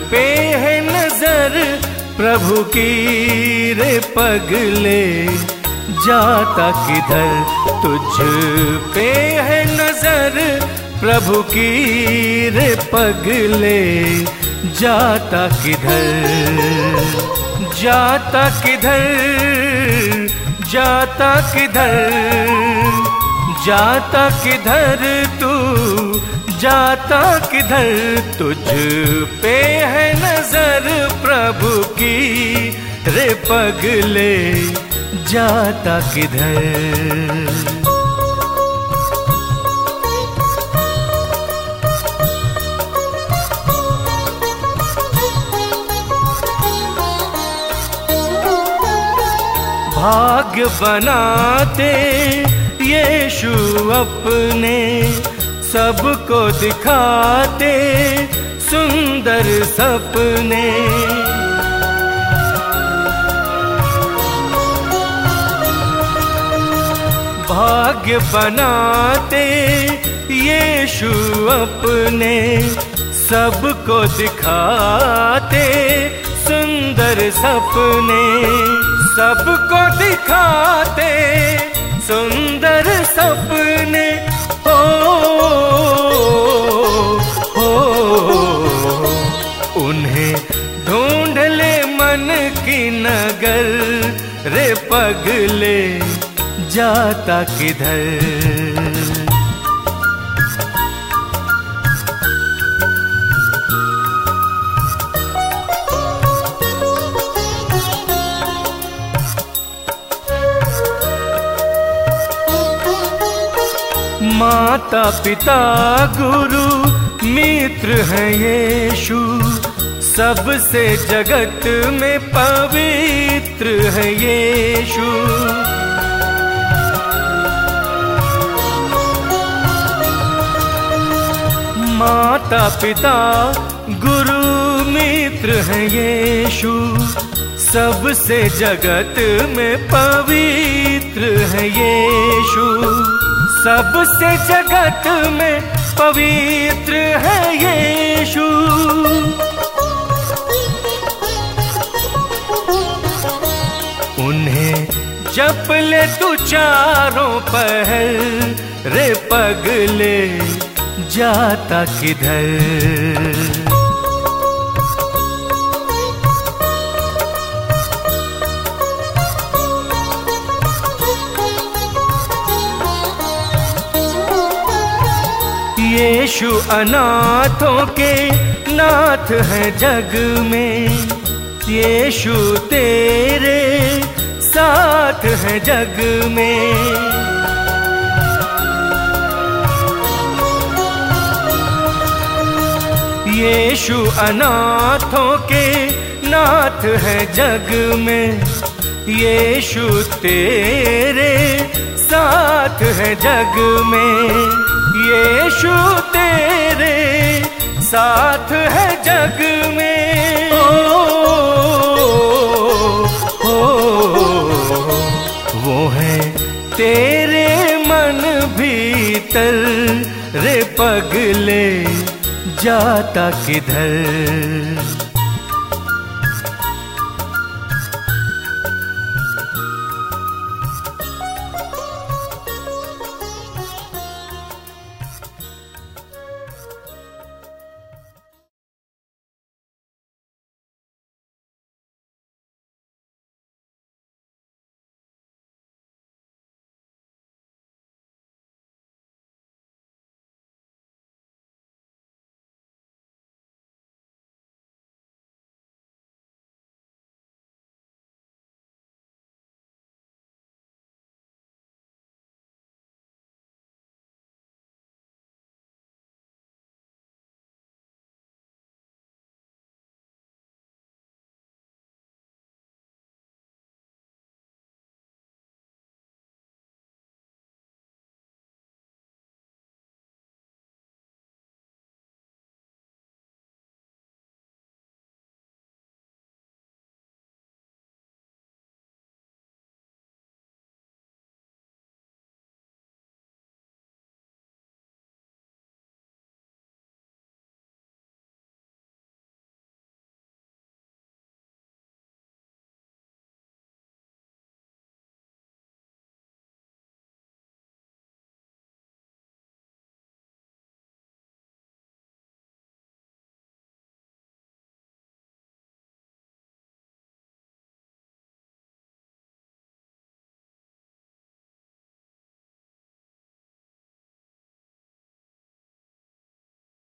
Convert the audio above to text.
पे है नजर प्रभु की रे पगले, जाता किधर? तुझ पे है नजर प्रभु की रे पगले, जाता किधर? जाता किधर? जाता किधर? जाता किधर तू? जाता किधर? तुझ पे है नजर प्रभु की रे पगले, जाता किधर? भाग्य बनाते यीशु अपने, सबको दिखाते सुंदर सपने। भाग्य बनाते यीशु अपने, सबको दिखाते सुंदर सपने। सबको दिखाते सुंदर सपने, हो उन्हें ढूंढ ले मन की नगर रे पगले, जाता किधर? माता पिता गुरु मित्र है यीशु, सबसे जगत में पवित्र है यीशु। माता पिता गुरु मित्र है यीशु, सबसे जगत में पवित्र है यीशु। सबसे जगत में पवित्र है यीशु। उन्हें जप ले तू चारों पहर रे पगले, जाता किधर? यीशु अनाथों के नाथ है जग में, यीशु तेरे साथ है जग में। यीशु अनाथों के नाथ है जग में, यीशु तेरे साथ है जग में। यीशु तेरे साथ है जग में। वो है तेरे मन भीतर रे पगले, जाता किधर?